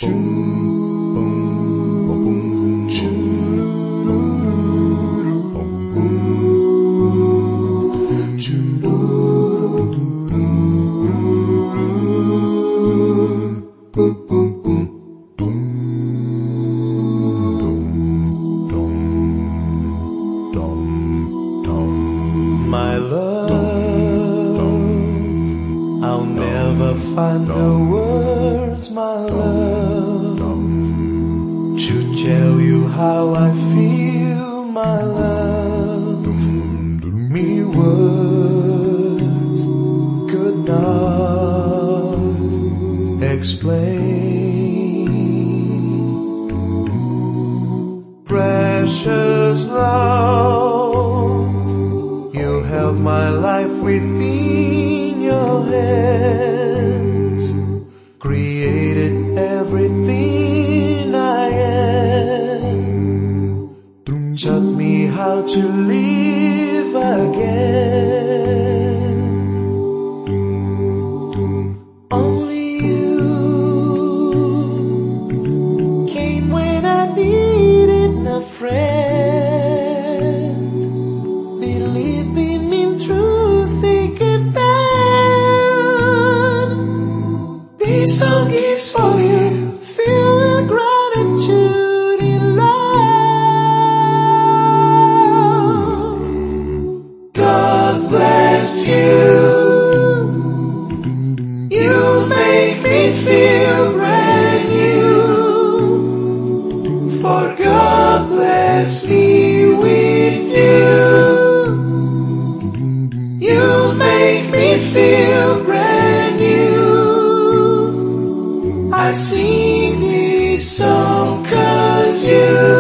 My love, I'll never find the words, my love, to tell you how I feel, my love. Me words could not explain. Precious love, you held my life within your hands, created everything I am, taught me how to live again. Only you came when I needed a friend. This song is for you, feel the gratitude in love. God bless you. You make me feel brand new. For God bless me with you. You make me feel brand new. I sing this song 'cause you